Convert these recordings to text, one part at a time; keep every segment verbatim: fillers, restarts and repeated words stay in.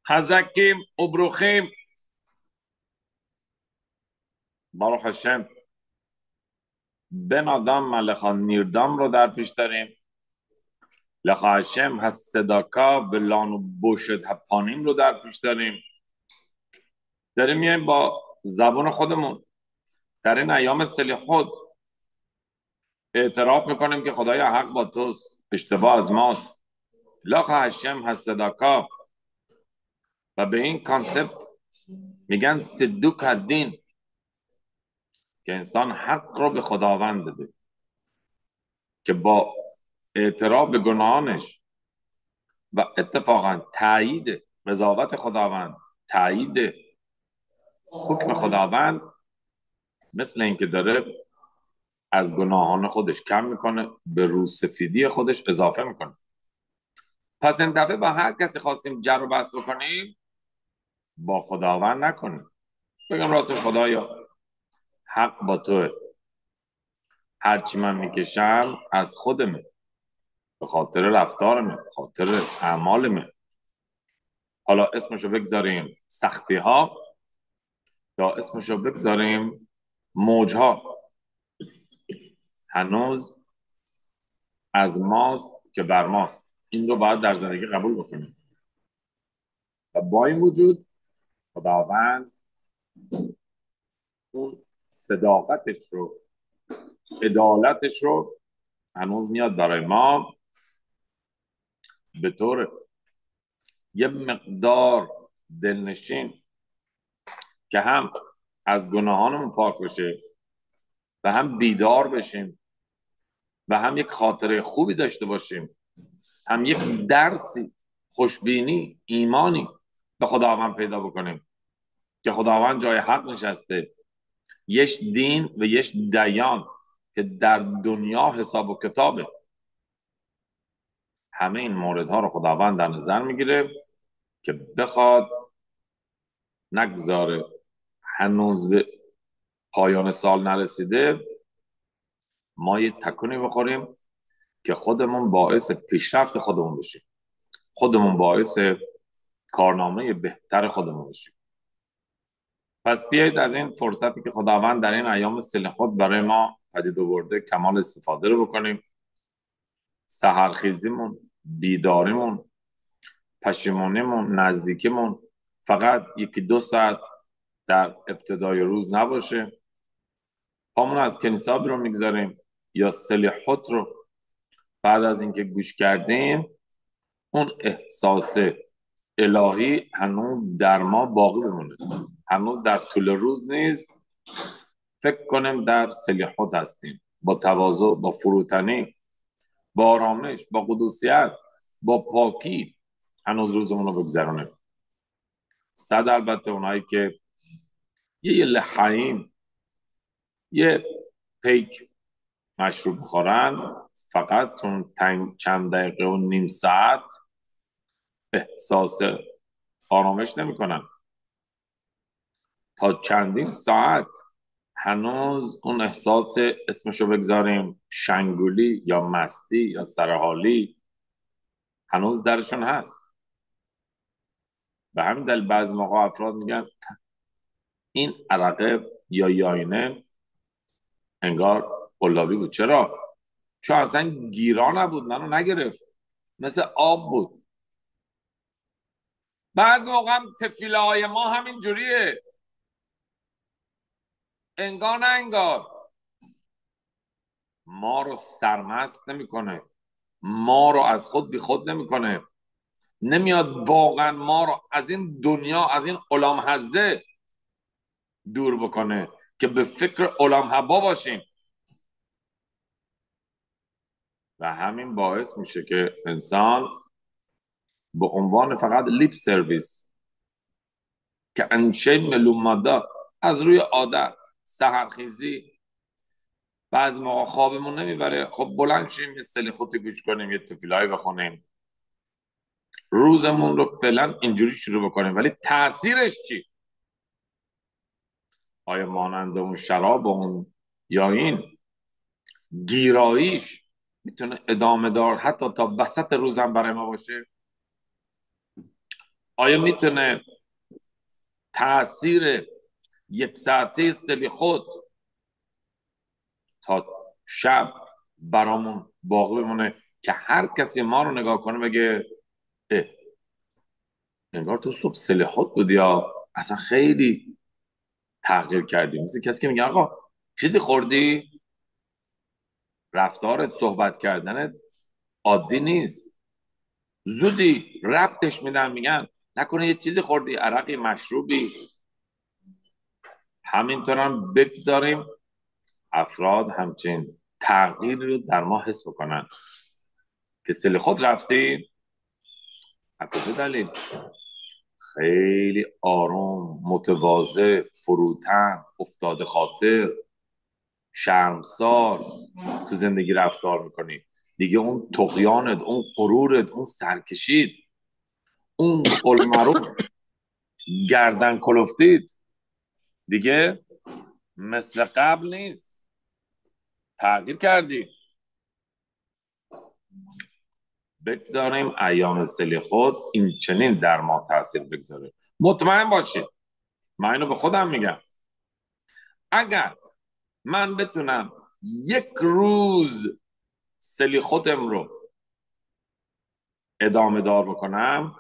חזקים וברוכים, ברוך השם. بن آدم ملخا نیردام رو در پیش داریم. لخا هشم هست صداکا بلان و بوشد هپانیم رو در پیش داریم. داریم میایم با زبان خودمون در این ایام سلیخود اعتراف میکنیم که خدای حق با توست، اشتباه از ماست. لخا هشم هست صداکا و به این کانسپت میگن صدوک الدین، که انسان حق رو به خداوند بده، که با اعتراف به گناهانش و اتفاقا تایید قضاوت خداوند، تایید حکم خداوند، مثل اینکه داره از گناهان خودش کم میکنه، به روسفیدی خودش اضافه میکنه. پس این دفعه با هر کسی خواستیم جر و بحث بکنیم، با خداوند نکنیم. بگم راست خدایا حق با توه، هرچی من میکشم از خودمه، به خاطر رفتارمه، به خاطر اعمالمه. حالا اسمشو بگذاریم سختی ها یا اسمشو بگذاریم موج ها، هنوز از ماست که بر ماست. این رو باید در زندگی قبول بکنیم. و با این وجود خداوند اون صداقتش رو، عدالتش رو هنوز میاد برای ما به طور یه مقدار دلنشین، که هم از گناهانمون پاک بشه و هم بیدار بشیم و هم یک خاطره خوبی داشته باشیم، هم یک درسی، خوشبینی، ایمانی به خداوند پیدا بکنیم که خداوند جای حق نشسته، یک دین و یک دیان که در دنیا حساب و کتابه. همه این موردها رو خداوند در نظر میگیره که بخواد نگذاره هنوز به پایان سال نرسیده ما یه تکونی بخوریم که خودمون باعث پیشرفت خودمون بشیم، خودمون باعث کارنامه بهتر خودمون بشیم. پس بیایید از این فرصتی که خداوند در این ایام سلیخود برای ما پدید آورده کمال استفاده رو بکنیم. سحرخیزیمون، بیداریمون، پشیمونیمون، نزدیکیمون فقط یکی دو ساعت در ابتدای روز نباشه. پامون از کنیسا بیرون میگذاریم یا سلیخود رو بعد از اینکه گوش کردیم، اون احساس الهی هنوز در ما باقی بمونه، هنوز در طول روز نیز فکر کنیم در سلیخود هستیم، با تواضع، با فروتنی، با آرامش، با قدوسیت، با پاکی هنوز روزمون رو بگذرونیم. صد البته اونایی که یه لحیم، یه پیک مشروب خورن، فقط اون چند دقیقه و نیم ساعت احساس آرامش نمی کنن، تا چندین ساعت هنوز اون احساس، اسمشو بگذاریم شنگولی یا مستی یا سرحالی، هنوز درشون هست. به همین دلیل بعضی موقع افراد میگن این عرقه یا یاینه انگار قلابی بود. چرا؟ چون اصلا گیرا نبود، منو نگرفت، مثل آب بود. بعضی موقع هم تفیله های ما همین جوریه، انگار نه انگار. ما رو سرمست نمیکنه، ما رو از خود بی خود نمیکنه، نمیاد واقعا ما رو از این دنیا، از این غلام حزه دور بکنه که به فکر غلام حبا باشیم. و همین باعث میشه که انسان به عنوان فقط لیپ سرویس، که انشه ملوم ماده، از روی عادت، سحرخیزی، بعضی موقع خوابمون نمیبره، خب بلند شیم یه سلیخوتی گوش کنیم، یه تفیلایی بخونیم، روزمون رو فعلا اینجوری شروع بکنیم. ولی تاثیرش چی؟ آیا مانند اون شراب اون یا این گیراییش میتونه ادامه دار حتی تا وسط روزم برای ما باشه؟ آیا میتونه تاثیر یک ساعته سلیخوت تا شب برامون باقی بمونه که هر کسی ما رو نگاه کنه بگه اه انگار تو صبح سلیخوت بودی یا اصلا خیلی تغییر کردی. مثل کسی که میگه آقا چیزی خوردی؟ رفتارت، صحبت کردنت عادی نیست. زودی ربطش میدن، میگن نکنه یه چیزی خوردی، عرقی، مشروبی. همینطور هم بگذاریم افراد همچین تغییر رو در ما حس بکنن که سل خود رفتی از کجا دلیل؟ خیلی آروم، متواضع، فروتن، افتاده خاطر، شرمسار تو زندگی رفتار میکنی دیگه. اون طغیانت، اون غرورت، اون سرکشید، اون به قول معروف گردن کلفتید دیگه مثل قبل نیست. تغییر کردی. بگذاریم ایام سلی خود این چنین در ما تاثیر بگذاره. مطمئن باشید، من اینو به خودم میگم، اگر من بتونم یک روز سلی خودم رو ادامه دار بکنم،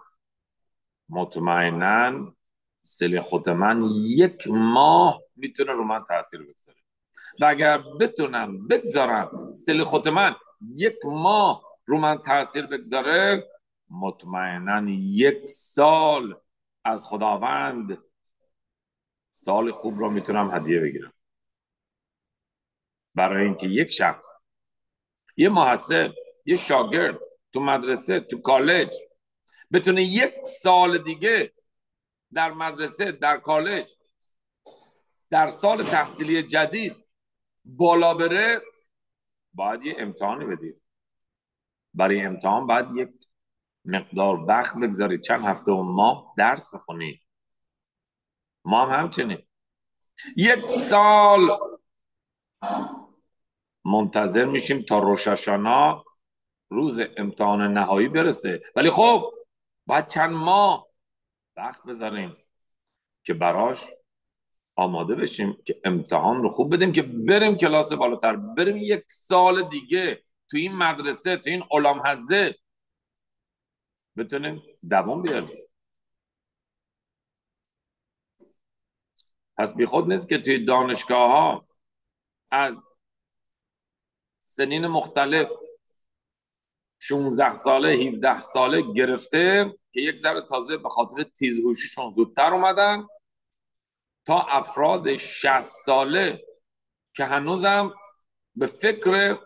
مطمئنا سلی خود من یک ماه میتونه رو من تاثیر بگذاره. و اگر بتونم بگذارم سلی خود من یک ماه رو من تاثیر بگذاره، مطمئنا یک سال از خداوند سال خوب رو میتونم هدیه بگیرم. برای اینکه یک شخص، یه محصل، یه شاگرد تو مدرسه، تو کالج بتونه یک سال دیگه در مدرسه، در کالج، در سال تحصیلی جدید بالا بره، باید یه امتحانی بدید. برای امتحان باید یک مقدار وقت بگذارید، چند هفته و ماه درس بخونید. ما هم همچنین یک سال منتظر میشیم تا روش الشانا روز امتحان نهایی برسه، ولی خب باید چند ماه وقت بذاریم که براش آماده بشیم که امتحان رو خوب بدیم، که بریم کلاس بالاتر، بریم یک سال دیگه تو این مدرسه، تو این علام حزه بتونیم دوام بیاریم. پس بی خود نیست که توی دانشگاه ها از سنین مختلف شانزده ساله، هفده ساله گرفته که یک ذره تازه به خاطر تیزهوشیشون زودتر اومدن، تا افراد شصت ساله که هنوزم به فکر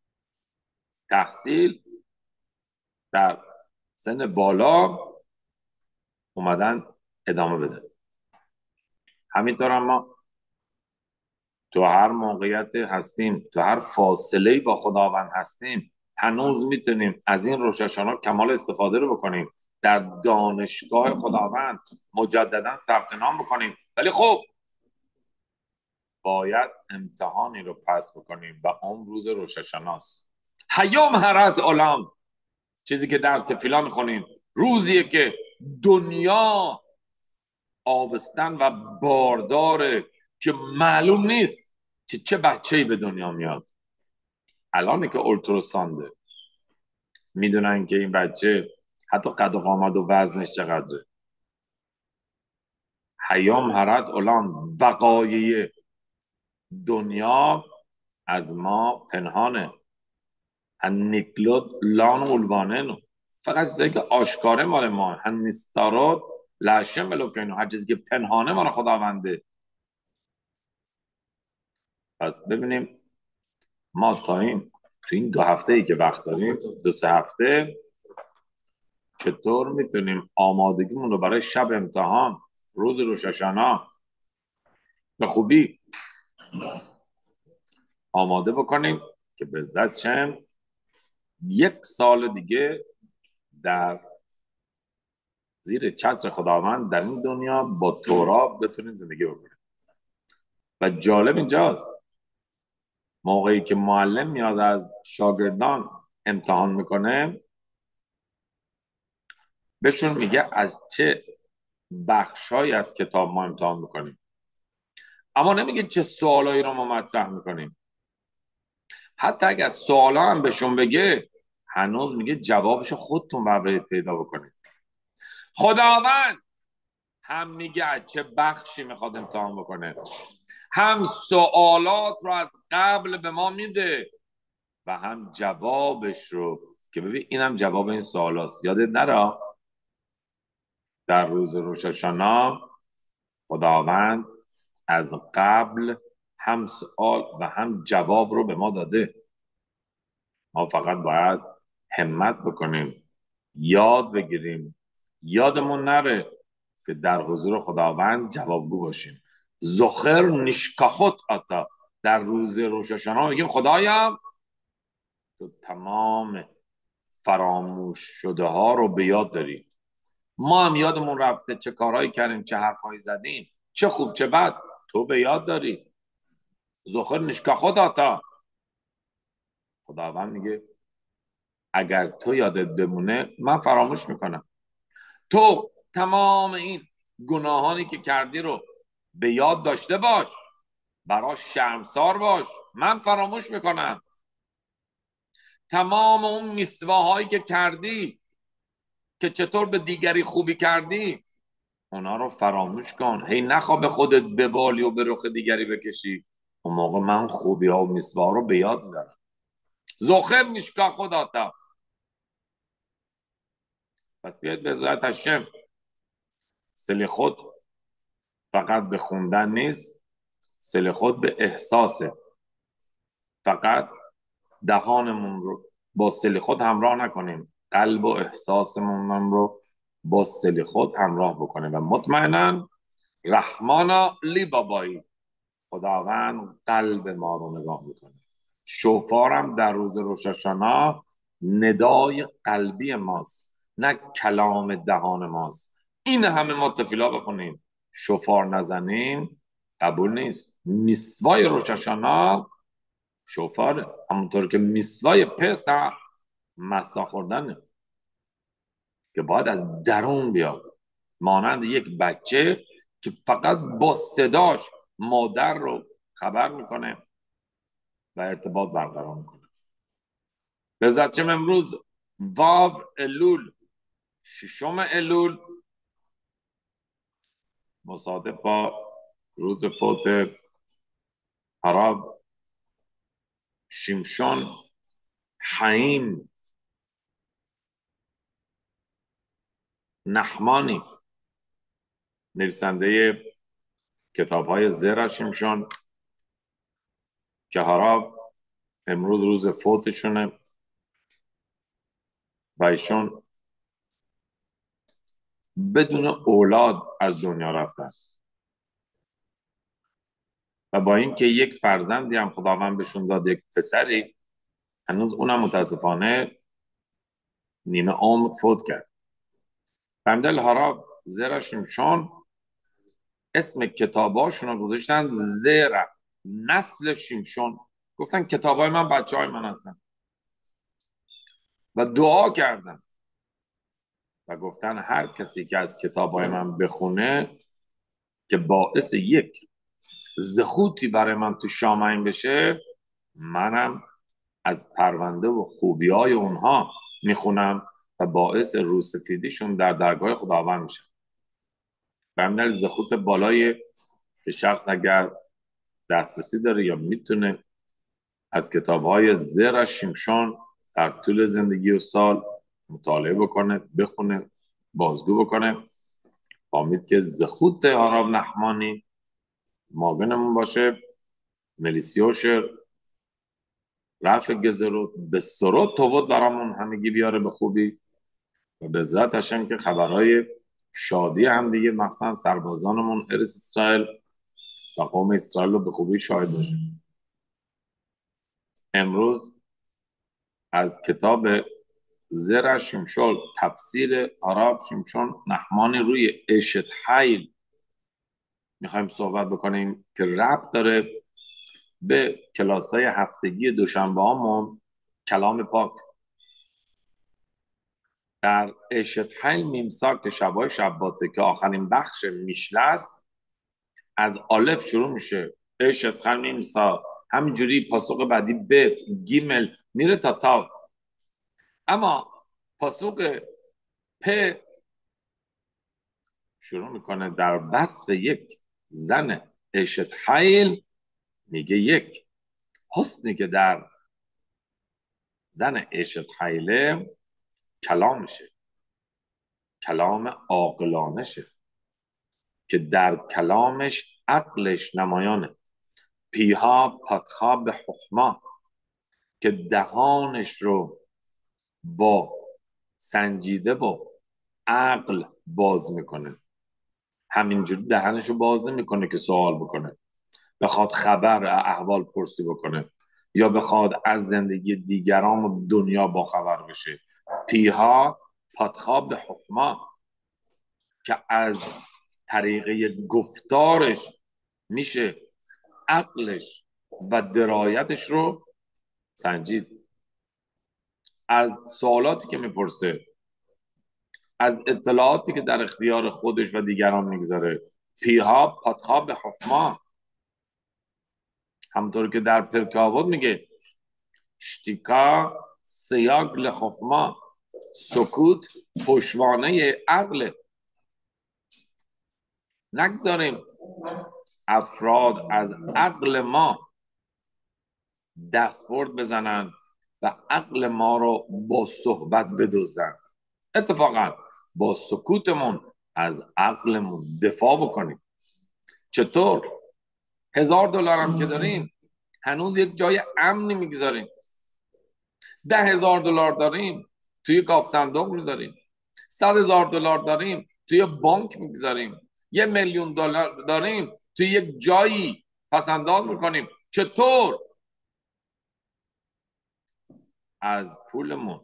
تحصیل در سن بالا اومدن ادامه بده. همینطور اما تو هر موقعیت هستیم، تو هر فاصله با خداوند هستیم، هنوز میتونیم از این روش الشانا کمال استفاده رو بکنیم، در دانشگاه خداوند مجددا ثبت نام بکنیم. ولی خب باید امتحانی رو پس بکنیم و اون روز روش الشاناست. هیام هرت علام، چیزی که در تفیلا میخونیم، روزیه که دنیا آبستن و بارداره که معلوم نیست که چه بچه‌ای به دنیا میاد. الانه که اولتراسانده میدونن که این بچه حتی قد و قامت و وزنش چقدره. هیام هرت علام، وقایع دنیا از ما پنهانه. هنیکلوت لان اولوانه، فقط چیزایی که آشکاره مال ما، هنیستارات لشه ملوکینو، هر چیزی که پنهانه مال خداونده. پس ببینیم ما تا این تو این دو هفته ای که وقت داریم، دو سه هفته، چطور میتونیم آمادگیمون رو برای شب امتحان، روز روش الشانا به خوبی آماده بکنیم که به عزت شم یک سال دیگه در زیر چتر خداوند در این دنیا با تورا بتونیم زندگی بکنیم. و جالب اینجاست، موقعی که معلم میاد از شاگردان امتحان میکنه، بهشون میگه از چه بخشایی از کتاب ما امتحان میکنیم، اما نمیگه چه سوالایی رو ما مطرح میکنیم. حتی اگه از سوالا هم بهشون بگه، هنوز میگه جوابشو خودتون باید پیدا بکنید. خداوند هم میگه از چه بخشی میخواد امتحان بکنه، هم سوالات رو از قبل به ما میده و هم جوابش رو، که ببین اینم جواب این سوال هست. یادت نره در روز روش هاشانا خداوند از قبل هم سوال و هم جواب رو به ما داده. ما فقط باید همت بکنیم، یاد بگیریم، یادمون نره که در حضور خداوند جوابگو باشیم. زخر نشکاخت آتا، در روز روش هاشانا میگیم خدایا تو تمام فراموش شده ها رو به یاد داری. ما هم یادمون رفته چه کارهایی کردیم، چه حرفهایی زدیم، چه خوب چه بد، تو به یاد داری. زخر نشکاخت آتا، خداوند میگه اگر تو یادت بمونه من فراموش میکنم. تو تمام این گناهانی که کردی رو به یاد داشته باش، براش شرمسار باش، من فراموش میکنم. تمام اون میسواهایی که کردی که چطور به دیگری خوبی کردی، اونا رو فراموش کن. هی نخوا به خودت ببالی و به رخ دیگری بکشی. اون موقع من خوبی ها و میسواه رو به یاد میبرم. زخم میشکا خداتا. پس بیاید به ذات هشم سلیخوت فقط به خوندن نیست، سلیخوت به احساسه. فقط دهانمون رو با سلیخوت همراه نکنیم، قلب و احساسمون رو با سلیخوت همراه بکنیم و مطمئنا رحمانا لی بابایی، خداوند قلب ما رو نگاه میکنه. شوفارم در روز روش هاشانا ندای قلبی ماست، نه کلام دهان ماست. این همه ما تفیلا بخونیم، شوفار نزنیم قبول نیست. میسوای روش هاشانا شوفاره، همونطور که میسوای پسح مسا خوردنه که باید از درون بیاد، مانند یک بچه که فقط با صداش مادر رو خبر میکنه و ارتباط برقرار میکنه. به زدچم امروز واو الول، ششم الول، مصادف با روز فوت هراب شمشون حیم نحمانی، نویسنده کتاب های زرع شمشون، که هراب امروز روز فوتشونه و ایشون بدون اولاد از دنیا رفتن و با اینکه یک فرزندی هم خداوند بهشون داد، یک پسری، هنوز اونم متاسفانه نیمه عمر فوت کرد. بندل هاراب زرع شمشون اسم کتاباشون رو گذاشتن زرع نسل شمشون، گفتن کتابای من بچه های من هستن و دعا کردن و گفتن هر کسی که از کتابای من بخونه که باعث یک زخوتی برای من تو شامعین بشه، منم از پرونده و خوبی های اونها میخونم و باعث روسفیدیشون در درگاه خداوند میشه. برمیدن زخوت بالای که شخص اگر دسترسی داره یا میتونه از کتاب های زرع شمشون در طول زندگی و سال مطالعه بکنه، بخونه، بازگو بکنه، امید که زخوت هاراب نحمانی مابینمون باشه. ملیسیوشر رفع گزرود به سرود توود برامون همگی بیاره به خوبی و به ذات هشم که خبرهای شادی هم دیگه مخصوصا سربازانمون ارس اسرائیل و قوم اسرائیل رو به خوبی شاهد باشه. امروز از کتاب زرع شمشون تفسیر هاراب شمشون نحمانی روی اشت حیل میخوایم صحبت بکنیم که ربط داره به کلاسای هفتگی دوشنبه هامون کلام پاک. در اشت حیل میمسا که شبای شباته که آخرین بخش میشله است، از الف شروع میشه اشت حیل میمسا، همینجوری پاسخ بعدی بت گیمل میره تا تا. اما پاسخ پ شروع میکنه در وصف یک زن اشت حیل، میگه یک حسنی که در زن اشت حیله کلامشه، کلام عاقلانه شه که در کلامش عقلش نمایانه. پیها پتخا به حکما، که دهانش رو با سنجیده و عقل باز میکنه. همینجوری دهنش رو باز نمیکنه که سوال بکنه، بخواد خبر احوال پرسی بکنه یا بخواد از زندگی دیگران و دنیا با خبر بشه. پیها پتخا به حکما، که از طریقه گفتارش میشه عقلش و درایتش رو سنجید. از سوالاتی که میپرسه، از اطلاعاتی که در اختیار خودش و دیگران میگذاره. پیها پتها به حکما، همطور که در پرکاوود میگه شتیکا سیاگ لحکما، سکوت پشوانه عقل. نگذاریم افراد از عقل ما دستبرد بزنن و عقل ما رو با صحبت بدزدن. اتفاقا با سکوتمون از عقلمون دفاع بکنیم. چطور؟ هزار دلار هم که داریم هنوز یک جای امنی میگذاریم. ده هزار دلار داریم توی گاف صندوق میذاریم. صد هزار دلار داریم توی بانک میگذاریم. یه میلیون دلار داریم توی یک جایی پسنداز میکنیم. چطور از پولمون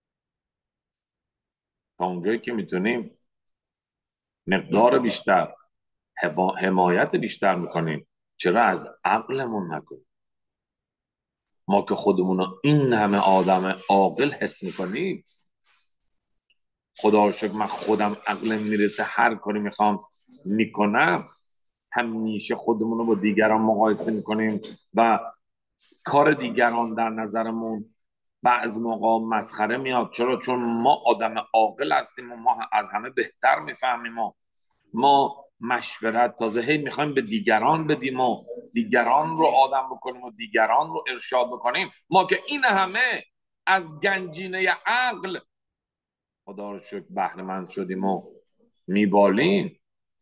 تا اونجایی که میتونیم مقدار بیشتر، حمایت بیشتر میکنیم، چرا از عقلمون نکنیم؟ ما که خودمون رو این همه آدم عاقل حس میکنیم، خدا رو شکر من خودم عقلم میرسه هر کاری میخوام میکنم. همیشه خودمون رو با دیگران مقایسه میکنیم و کار دیگران در نظرمون بعض موقع مسخره میاد. چرا؟ چون ما آدم عاقل هستیم و ما از همه بهتر میفهمیم و ما مشورت تازه هی میخوایم به دیگران بدیم و دیگران رو آدم بکنیم و دیگران رو ارشاد بکنیم. ما که این همه از گنجینه عقل خدا رو شکر بهره مند شدیم و میبالیم،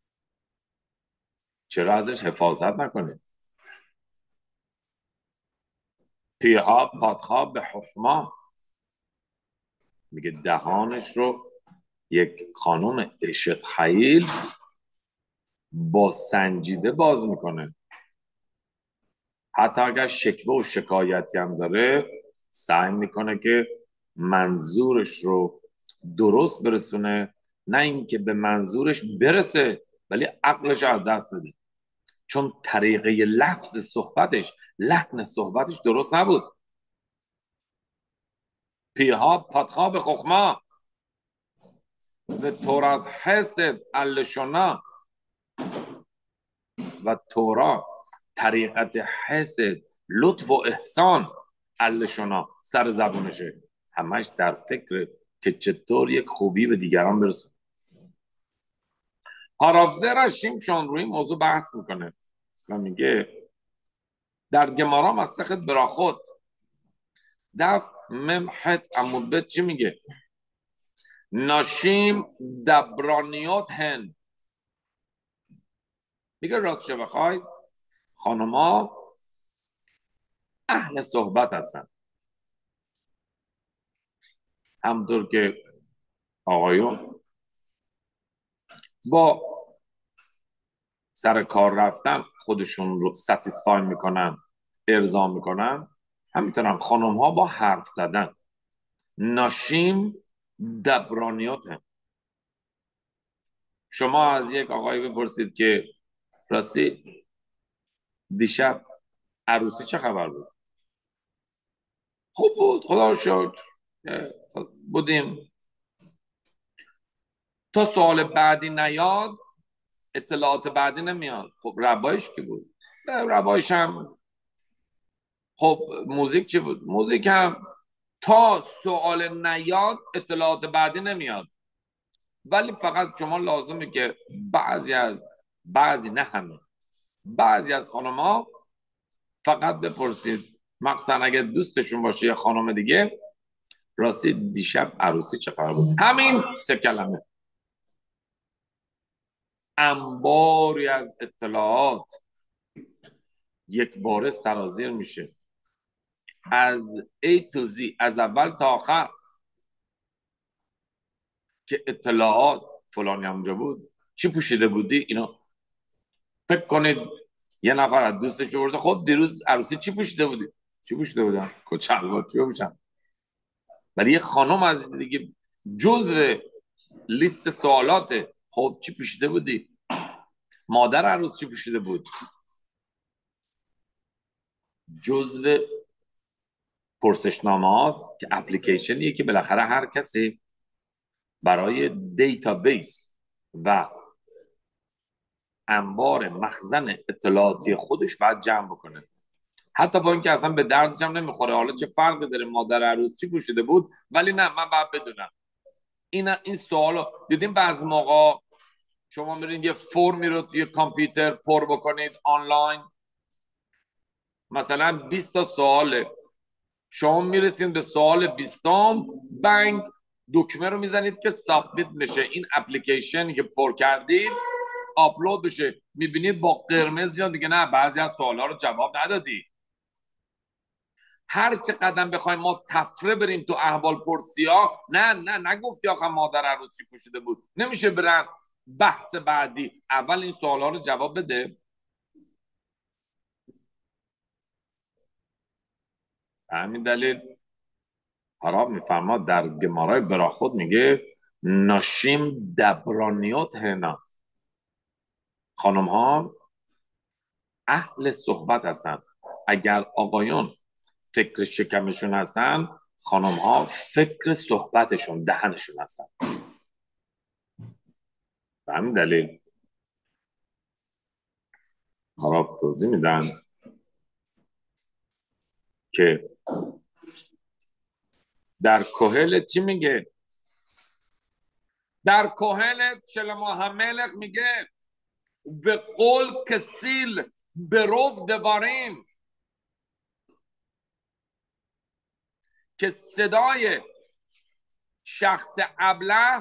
چرا ازش حفاظت نکنیم؟ پیها پادخا به حکما، میگه دهانش رو یک خانم اشت خیل با سنجیده باز میکنه. حتی اگر شکوه و شکایتی هم داره سعی میکنه که منظورش رو درست برسونه، نه اینکه به منظورش برسه ولی عقلش از دست بده، چون طریقه لفظ صحبتش، لحن صحبتش درست نبود. پیها پادخا به خخما و تورات حسد اللشنا، و تورا طریقت حسد لطف و احسان اللشنا سر زبونشه، همش در فکر که چطور یک خوبی به دیگران برسه. هارافزر شیمشون روی موضوع بحث میکنه و میگه در گمارا مسخت براخوت دف ممحت عمود چی میگه؟ ناشیم دبرانیات هن، میگه راستش بخواید خانما اهل صحبت هستن، همطور که آقایون با سر کار رفتن خودشون رو ستیسفای میکنن، ارضا میکنن، همینطور خانم ها با حرف زدن. ناشیم دبرانیات هم. شما از یک آقای بپرسید که راستی دیشب عروسی چه خبر بود؟ خوب بود خدا رو شکر بودیم تا سوال بعدی نیاد اطلاعات بعدی نمیاد. خب ربایش کی بود؟ ربایش هم خب موزیک چی بود؟ موزیک هم تا سوال نیاد اطلاعات بعدی نمیاد. ولی فقط شما لازمه که بعضی از بعضی نه همه بعضی از خانم‌ها فقط بپرسید، مخصوصا اگه دوستشون باشه یا خانم دیگه، راستی دیشب عروسی چه خبر بود؟ همین سه کلمه انباری از اطلاعات یک باره سرازیر میشه از A to Z، از اول تا آخر، که اطلاعات فلانی همونجا بود، چی پوشیده بودی. اینا فکر کنید یه نفر از دوستش بپرسه خب دیروز عروسی چی پوشیده بودی؟ چی پوشیده بودم؟ کچلوار چی پوشم؟ ولی یه خانم از دیگه جزء لیست سوالاته. خب چی پوشیده بودی؟ مادر عروس چی پوشیده بود؟ جزء پرسشنامه هاست که اپلیکیشنیه که بالاخره هر کسی برای دیتابیس و انبار مخزن اطلاعاتی خودش باید جمع بکنه. حتی با اینکه اصلا به دردش هم نمیخوره حالا چه فرقی داره مادر عروس چی پوشیده بود، ولی نه من باید بدونم. این این سوالو دیدیم بعضی موقع شما میرین یه فرمی رو توی کامپیوتر پر بکنید آنلاین، مثلا بیست تا سواله، شما میرسید به سوال بیستم، بنگ دکمه رو میزنید که سابمیت میشه، این اپلیکیشنی که پر کردید آپلود بشه، میبینید با قرمز میاد دیگه نه بعضی از سوالا رو جواب ندادی. هر چه قدم بخوایم ما تفره بریم تو احوال پرسی ها، نه نه نگفتی آخه مادر عروس چی پوشیده بود، نمیشه برن بحث بعدی، اول این سوالا رو جواب بده. همین دلیل حرام میفرماد در گمارای براخود میگه ناشیم دبرانیوت هنا، خانم ها اهل صحبت هستن. اگر آقایون فکر شکمشون هستن، خانم ها فکر صحبتشون دهنشون هستن. به همین دلیل حرام توضیح میدن که در کوهلت چی میگه؟ در کوهلت شلما هملخ میگه و قول کسیل بروف دواریم، که صدای شخص ابله،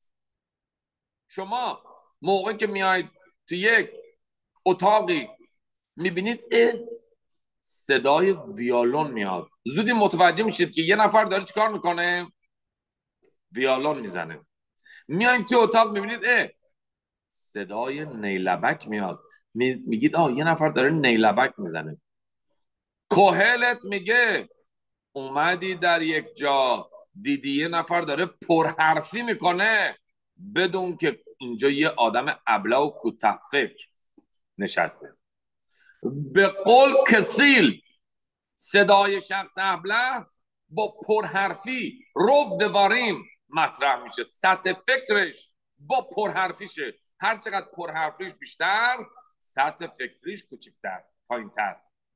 شما موقع که میاید تو یک اتاقی میبینید صدای ویالون میاد، زودی متوجه میشید که یه نفر داره چیکار میکنه؟ ویالون میزنه. میایید تو اتاق میبینید اه صدای نیلبک میاد، میگید آه یه نفر داره نیلبک میزنه. کوهلت میگه اومدی در یک جا دیدی یه نفر داره پرحرفی میکنه، بدون که اینجا یه آدم ابله و کوته‌فکر نشسته. به قول کسیل، صدای شخص ابله با پرحرفی رو دواریم مطرح میشه، سطح فکرش با پرحرفیشه. هر چقدر پرحرفیش بیشتر، سطح فکریش کوچکتر پایینتر.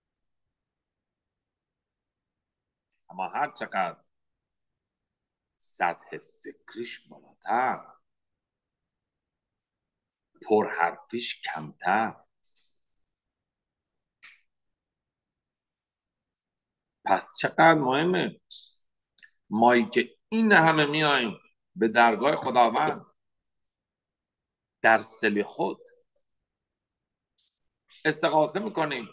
اما هر چقدر سطح فکریش بالاتر، پرحرفیش کمتر. پس چقدر مهمه مایی که این همه میایم به درگاه خداوند در سلی خود استغاثه میکنیم،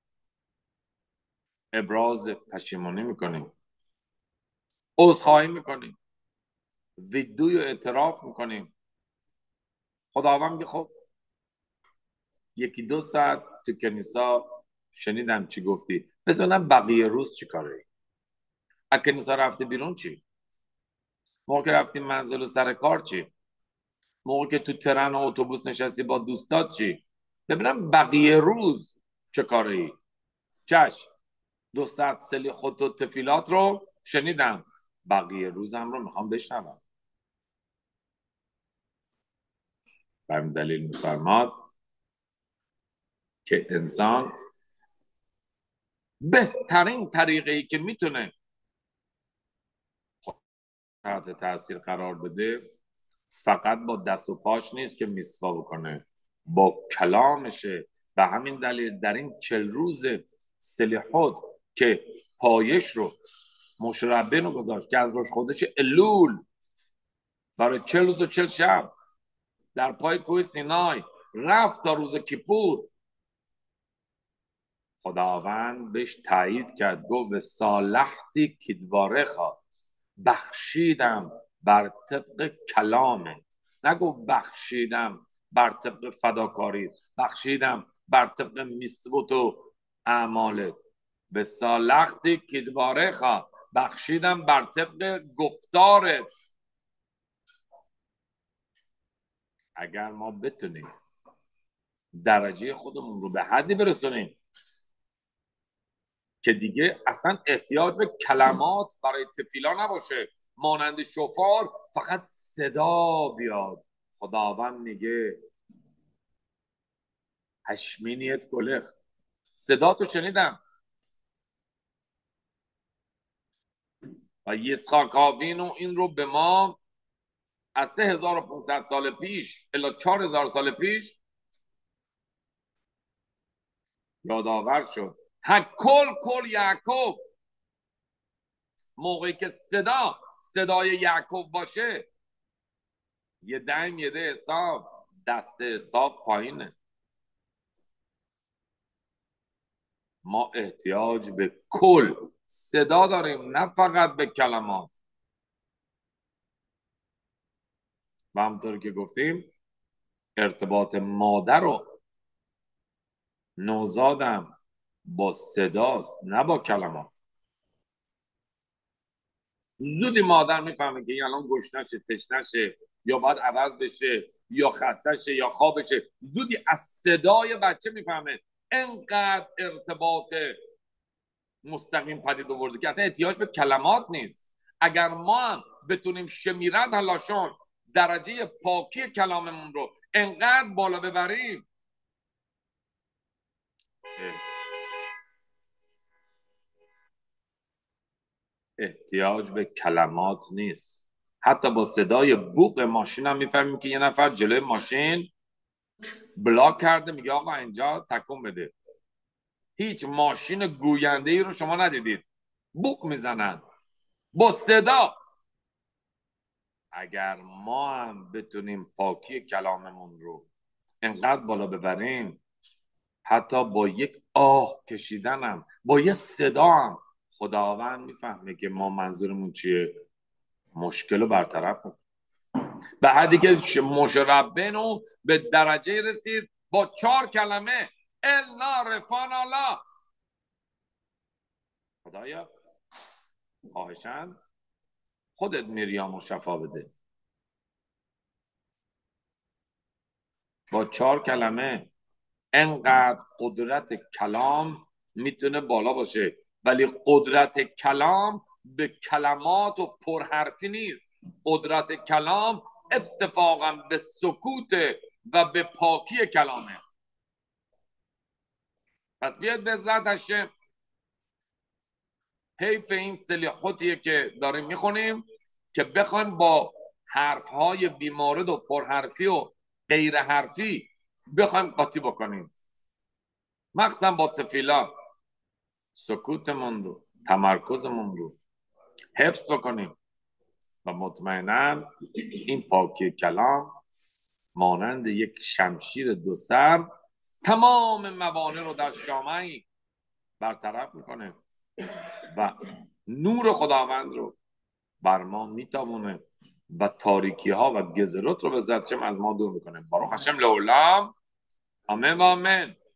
ابراز پشیمانی میکنیم، عذرخواهی میکنیم، ویدوی و اعتراف میکنیم. خداوند میگه خب یکی دو ساعت تو کنیسا شنیدم چی گفتی، مثلا بقیه روز چی کاره؟ از کنیسا رفتی بیرون چی؟ موقع که رفتی منزل و سر کار چی؟ موقع که تو ترن و اتوبوس نشستی با دوستات چی؟ ببینم بقیه روز چه کاره ای؟ چشم دو ساعت سلی خود و تفیلات رو شنیدم، بقیه روزم رو میخوام بشنوم. به همین دلیل میفرماد که انسان بهترین طریقه ای که میتونه تحت تاثیر قرار بده فقط با دست و پاش نیست که میسوا بکنه، با کلامشه. به همین دلیل در این چل روز سلیحود که پایش رو مشربه رو گذاشت که از روش خودش الول برای چل روز و چل شب در پای کوه سینای رفت تا روز کیپور، خداوند بهش تایید کرد، گفت به صالحتی کدواره خواد، بخشیدم بر طبق کلامه، نگفت بخشیدم بر طبق فداکاری، بخشیدم بر طبق میسوت و اعمالت. به صالحتی کدواره خواد، بخشیدم بر طبق گفتارت. اگر ما بتونیم درجه خودمون رو به حدی برسونیم که دیگه اصلا احتیاج به کلمات برای تفیلا نباشه، مانند شفار فقط صدا بیاد. خداوند میگه هشمینیت گلخ، صدا تو شنیدم. و یسخاکاوین و این رو به ما از سه هزار و پانصد سال پیش الا چهار هزار سال پیش یادآور شد. هکل کل یعقوب، موقعی که صدا صدای یعقوب باشه، یه دم یه ده حساب، دست حساب پایینه. ما احتیاج به کل صدا داریم، نه فقط به کلمات. و همطور که گفتیم ارتباط مادر و نوزادم با صداست نه با کلمات. زودی مادر میفهمه که این الان گشنشه، تشنشه، یا باید عوض بشه، یا خستشه، یا خوابشه. زودی از صدای بچه میفهمه. انقدر ارتباط مستقیم پدید آورده که حتی احتیاج به کلمات نیست. اگر ما هم بتونیم شمیرت هلاشون، درجه پاکی کلاممون رو انقدر بالا ببریم، احتیاج به کلمات نیست. حتی با صدای بوق ماشین هم میفهمیم که یه نفر جلوی ماشین بلاک کرده، میگه آقا اینجا تکون بده. هیچ ماشین گوینده ای رو شما ندیدید، بوق میزنن با صدا. اگر ما هم بتونیم پاکی کلاممون رو انقدر بالا ببریم، حتی با یک آه کشیدنم، با یه صدا هم خداوند میفهمه که ما منظورمون چیه، مشکل رو برطرف کنه. به حدی که مشربنو به درجه رسید با چهار کلمه الا رفان الله، خدایا خواهشن خودت میریام و شفا بده. با چهار کلمه انقدر قدرت کلام میتونه بالا باشه، ولی قدرت کلام به کلمات و پرحرفی نیست. قدرت کلام اتفاقا به سکوت و به پاکی کلامه. پس بیاد به عزت هشم، حیف این سلیحوتیه که داریم میخونیم که بخوایم با حرفهای بیمارد و پرحرفی و غیر حرفی بخوایم قاطی بکنیم. مخصوصا با تفیلا سکوتمون رو، تمرکزمون رو حفظ بکنیم و مطمئنا این پاکی کلام مانند یک شمشیر دو سر تمام موانع رو در شامعی برطرف میکنه و نور خداوند رو بر ما میتابونه و تاریکی ها و گزلوت رو به زدچم از ما دور میکنه. باروخ هشم لعلم. آمین و آمین.